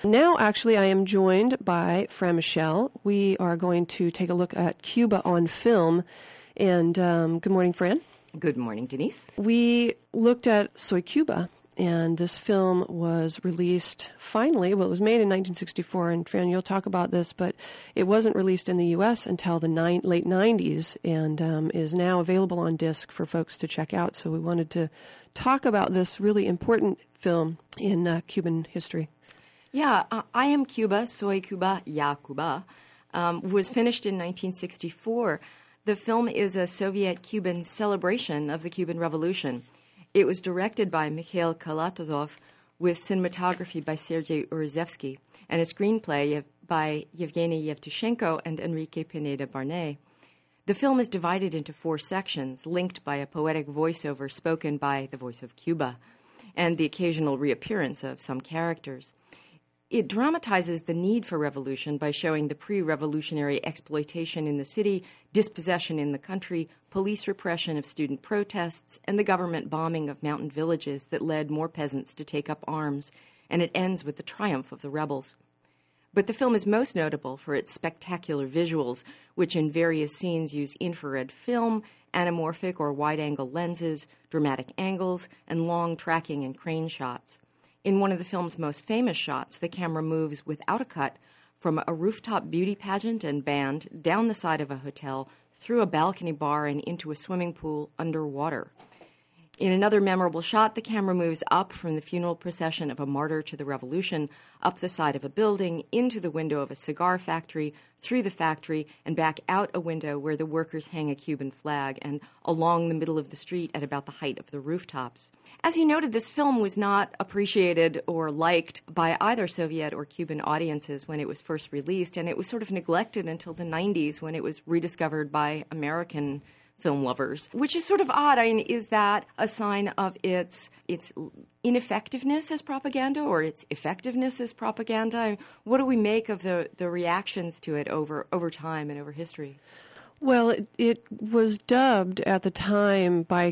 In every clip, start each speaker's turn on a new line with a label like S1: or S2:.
S1: Now, actually, I am joined by Fran Michel. We are going to take a look at Cuba on film. And good morning, Fran.
S2: Good morning, Denise.
S1: We looked at Soy Cuba, and this film was released finally. Well, it was made in 1964, and Fran, you'll talk about this, but it wasn't released in the U.S. until the late 90s and is now available on disc for folks to check out. So we wanted to talk about this really important film in Cuban history.
S2: Yeah, I Am Cuba, Soy Cuba, Ya Cuba, was finished in 1964. The film is a Soviet-Cuban celebration of the Cuban Revolution. It was directed by Mikhail Kalatozov with cinematography by Sergei Uruzevsky and a screenplay by Yevgeny Yevtushenko and Enrique Pineda Barnett. The film is divided into 4 sections, linked by a poetic voiceover spoken by the voice of Cuba and the occasional reappearance of some characters. It dramatizes the need for revolution by showing the pre-revolutionary exploitation in the city, dispossession in the country, police repression of student protests, and the government bombing of mountain villages that led more peasants to take up arms, and it ends with the triumph of the rebels. But the film is most notable for its spectacular visuals, which in various scenes use infrared film, anamorphic or wide-angle lenses, dramatic angles, and long tracking and crane shots. In one of the film's most famous shots, the camera moves without a cut from a rooftop beauty pageant and band down the side of a hotel, through a balcony bar and into a swimming pool underwater. In another memorable shot, the camera moves up from the funeral procession of a martyr to the revolution, up the side of a building, into the window of a cigar factory, through the factory, and back out a window where the workers hang a Cuban flag, and along the middle of the street at about the height of the rooftops. As you noted, this film was not appreciated or liked by either Soviet or Cuban audiences when it was first released, and it was sort of neglected until the 90s when it was rediscovered by American film lovers, which is sort of odd. I mean, is that a sign of its ineffectiveness as propaganda or its effectiveness as propaganda? I mean, what do we make of the reactions to it over time and over history?
S1: Well, it was dubbed at the time by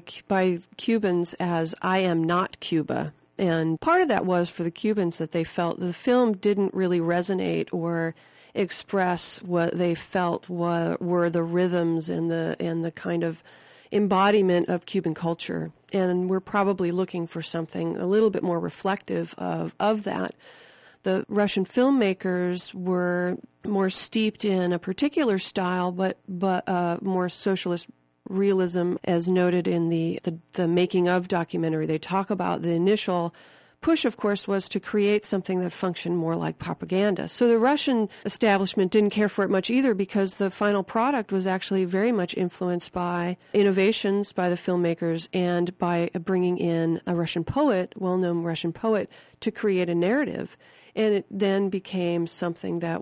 S1: Cubans as I Am Not Cuba. And part of that was for the Cubans that they felt the film didn't really resonate or express what they felt were the rhythms and the kind of embodiment of Cuban culture. And we're probably looking for something a little bit more reflective of that. The Russian filmmakers were more steeped in a particular style, but more socialist realism, as noted in the Making of documentary. They talk about the initial push, of course, was to create something that functioned more like propaganda. So the Russian establishment didn't care for it much either, because the final product was actually very much influenced by innovations by the filmmakers and by bringing in a Russian poet, well-known Russian poet, to create a narrative. And it then became something that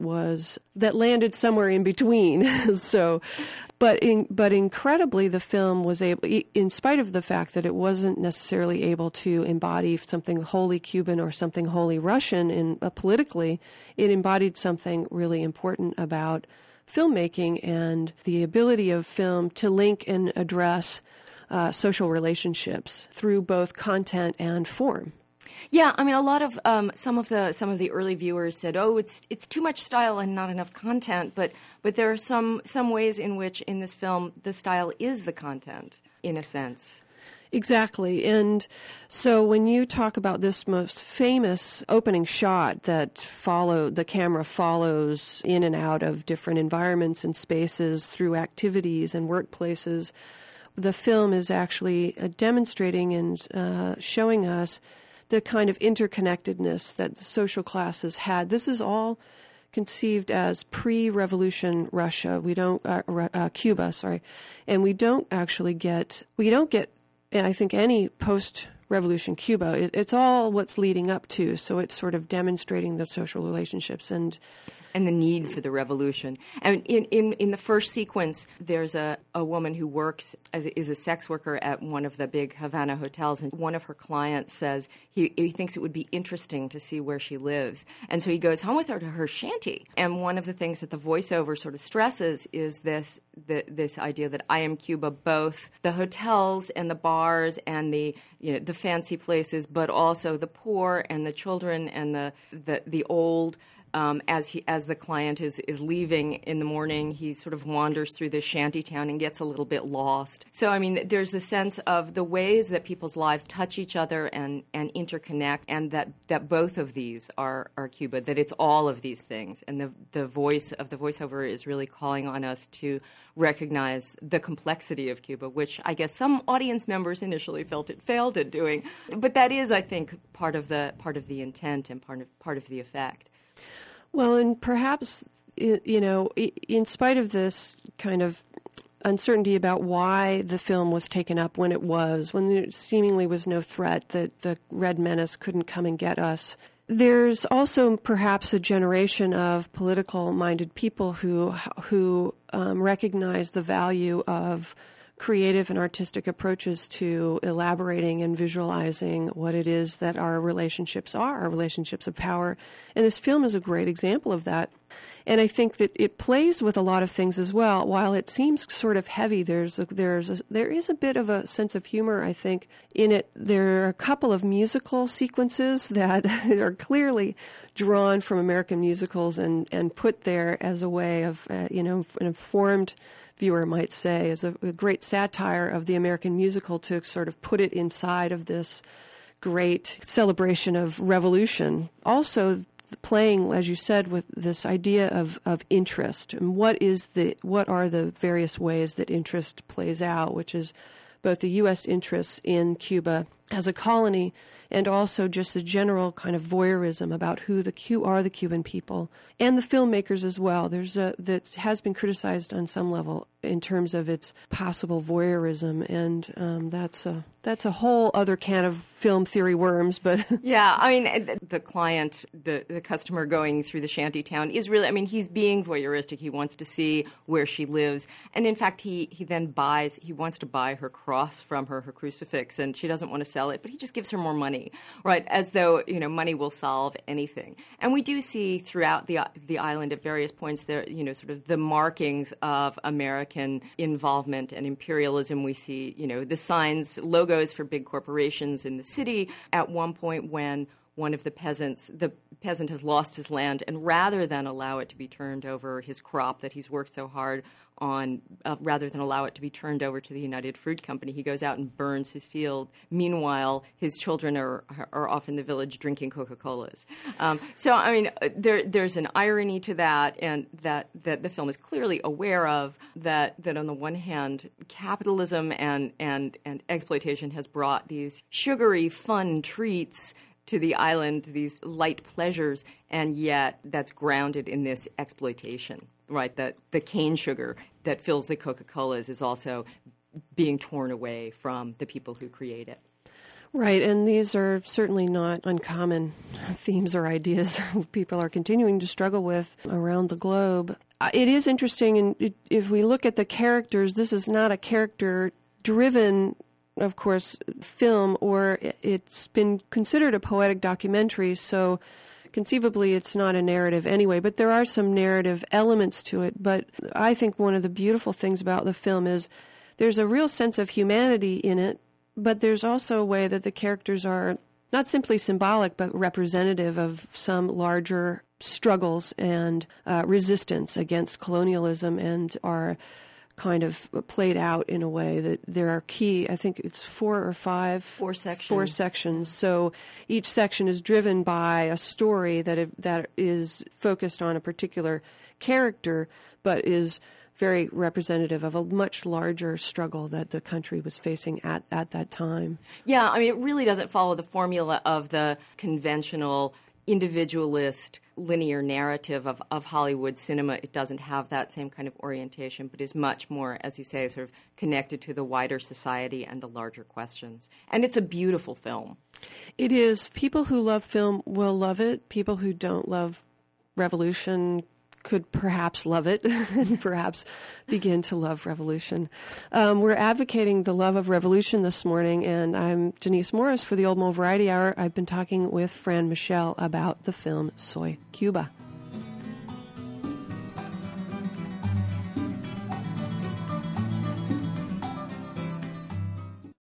S1: landed somewhere in between. But incredibly, the film was able, in spite of the fact that it wasn't necessarily able to embody something wholly Cuban or something wholly Russian politically, it embodied something really important about filmmaking and the ability of film to link and address social relationships through both content and form.
S2: Yeah, I mean, a lot of some of the early viewers said, "Oh, it's too much style and not enough content." But there are some ways in which in this film the style is the content, in a sense.
S1: Exactly. And so when you talk about this most famous opening shot that the camera follows in and out of different environments and spaces through activities and workplaces, the film is actually demonstrating and showing us the kind of interconnectedness that the social classes had. This is all conceived as pre-revolution Russia. We don't Cuba, and we don't get, I think, any post-revolution Cuba. It's all what's leading up to. So it's sort of demonstrating the social relationships and
S2: the need for the revolution. And in the first sequence, there's a woman who works is a sex worker at one of the big Havana hotels, and one of her clients says he thinks it would be interesting to see where she lives. And so he goes home with her to her shanty. And one of the things that the voiceover sort of stresses is this idea that I am Cuba, both the hotels and the bars and the fancy places, but also the poor and the children and the old. As the client is leaving in the morning, he sort of wanders through this shanty town and gets a little bit lost. So, I mean, there's the sense of the ways that people's lives touch each other and interconnect, and that both of these are Cuba, that it's all of these things. And the voice of the voiceover is really calling on us to recognize the complexity of Cuba, which I guess some audience members initially felt it failed at doing. But that is, I think, part of the intent and part of the effect.
S1: Well, and perhaps, in spite of this kind of uncertainty about why the film was taken up when there seemingly was no threat that the Red Menace couldn't come and get us, there's also perhaps a generation of political-minded people who recognize the value of creative and artistic approaches to elaborating and visualizing what it is that our relationships are, our relationships of power. And this film is a great example of that. And I think that it plays with a lot of things as well. While it seems sort of heavy, there is a bit of a sense of humor, I think, in it. There are a couple of musical sequences that are clearly drawn from American musicals and put there as a way of, an informed viewer might say, as a great satire of the American musical to sort of put it inside of this great celebration of revolution. Also, playing, as you said, with this idea of interest and what are the various ways that interest plays out, which is both the U.S. interests in Cuba as a colony and also just the general kind of voyeurism about who are the Cuban people and the filmmakers as well. That has been criticized on some level in terms of its possible voyeurism, and that's a whole other can of film theory worms. But
S2: yeah, I mean, the client, the customer going through the shanty town is really, I mean, he's being voyeuristic. He wants to see where she lives, and in fact, he wants to buy her cross from her crucifix, and she doesn't want to sell it, but he just gives her more money, right? As though money will solve anything. And we do see throughout the island at various points there, sort of the markings of American involvement and imperialism. We see, the signs, logos for big corporations in the city. At one point when one of the peasant has lost his land, and rather than allow it to be turned over, his crop that he's worked so hard on, rather than allow it to be turned over to the United Fruit Company, he goes out and burns his field. Meanwhile, his children are off in the village drinking Coca-Colas. So, I mean, there's an irony to that, and that the film is clearly aware of that on the one hand, capitalism and exploitation has brought these sugary, fun treats to the island, these light pleasures, and yet that's grounded in this exploitation, right? The cane sugar that fills the Coca-Colas is also being torn away from the people who create it.
S1: Right, and these are certainly not uncommon themes or ideas people are continuing to struggle with around the globe. It is interesting, and if we look at the characters, this is not a character-driven, of course, film, or it's been considered a poetic documentary, so conceivably it's not a narrative anyway, but there are some narrative elements to it. But I think one of the beautiful things about the film is there's a real sense of humanity in it, but there's also a way that the characters are not simply symbolic, but representative of some larger struggles and resistance against colonialism, and are kind of played out in a way that there are key, I think it's 4 or 5.
S2: 4 sections.
S1: 4 sections. So each section is driven by a story that is focused on a particular character, but is very representative of a much larger struggle that the country was facing at that time.
S2: Yeah, I mean, it really doesn't follow the formula of the conventional individualist linear narrative of Hollywood cinema. It doesn't have that same kind of orientation, but is much more, as you say, sort of connected to the wider society and the larger questions. And it's a beautiful film.
S1: It is. People who love film will love it. People who don't love revolution could perhaps love it and perhaps begin to love revolution. We're advocating the love of revolution this morning, and I'm Denise Morris for the Old Mole Variety Hour. I've been talking with Fran Michelle about the film Soy Cuba.